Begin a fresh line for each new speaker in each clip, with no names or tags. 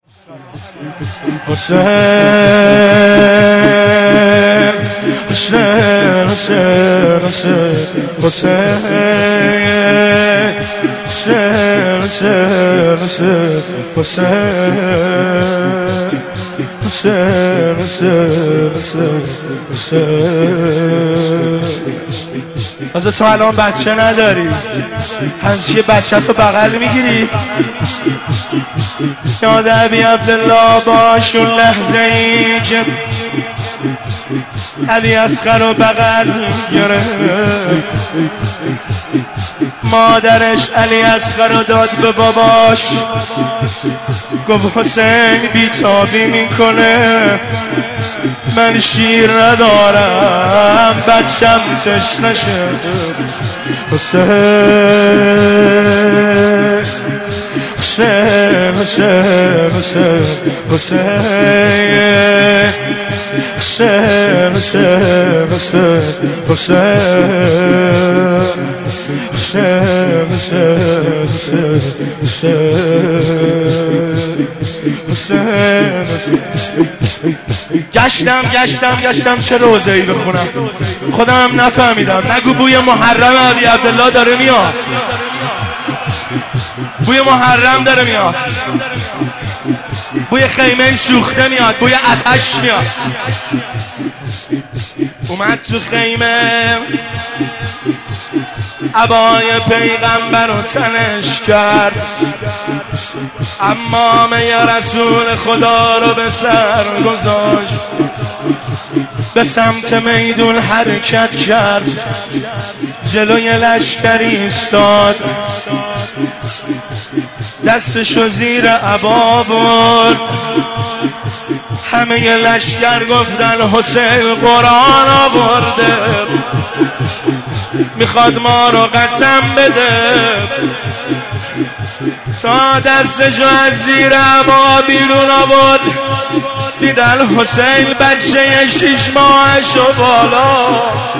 حسین حسین حسین حسین حسین حسین حسین حسین حسین از تو الان بچه نداری، همچیه بچه تو بغل میگیری؟ یاد ابی عبدالله باش اون لحظه ای که علی اصغر رو بغل گرفت، مادرش علی اصغر رو داد به باباش، گفت حسین بیتابی میکنه، من شیر ندارم بچم تشنه شد. حسین حسین حسین حسین حسین حسین حسین گشتم چه روزه‌ای بخونم خودم نفهمیدم. نگو بوی محرم ابی عبدالله داره میاد، بوی محرم داره میاد، بوی خیمه سوخته میاد، بوی آتش میاد. اومد تو خیمه عبای پیغمبر رو تنش کرد، عمامه رسول خدا رو به سر گذاشت، به سمت میدون حرکت کرد، جلوی لشکری ایستاد، دستشو زیر عبا برد. همه لشکر گفتن حسین قرآن آورده، میخواد ما رو قسم بده. تا دستشو از زیر عبا بیرون آورد، دیدن حسین بچه 6 ماهشو بالا.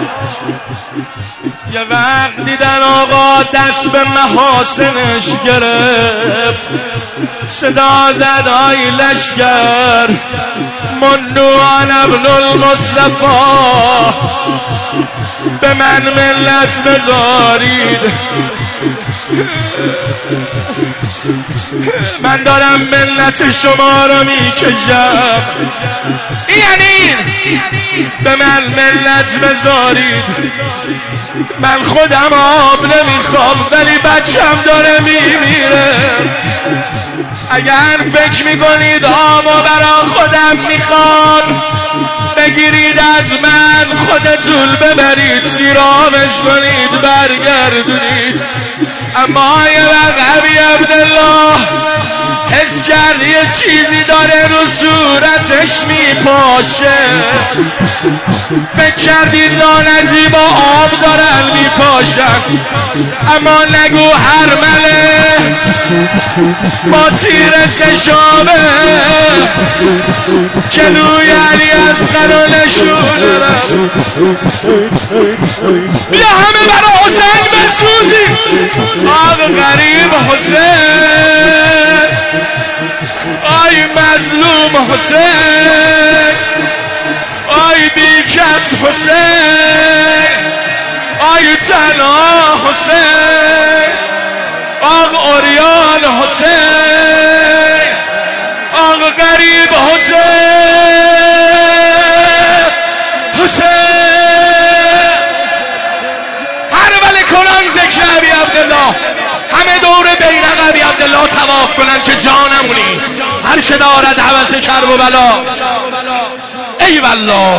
یه وقت دیدن آقا دست به محاسنش گرفت، صدا زد آی لشکر منوان ابن المصطفى، به من ملت بذارید، من دارم ملت شما رو میکشم، یعنی به من ملت بذارید، من خودم آب نمیخوام ولی بچم داره میمیره. اگر فکر میکنید آبو برا خودم میخوام بگیرید از من، خودتون ببرید سیرامش کنید برگردونید. اما یه وقت ابی عبدالله حس کرد یه چیزی داره رو صورتش میپاشه، فکر کردید لانجی با آب دارن میپاشن، اما نگو هرمله با تیر سشابه جلوی علی اصغر رو نشونه. بیا همه برای حسین بسوزیم، آق غریب حسین، آی مظلوم حسین، آی بیکس حسین، آی تنها حسین، آق اوریان حسین، آق غریب حسین، حسین. هر ولی کنن ذکر ابی عبدالله، همه دور بیرق ابی عبدالله طواف کنن که جانمونی هر چه دارد عوض کرب و بلا. ای والله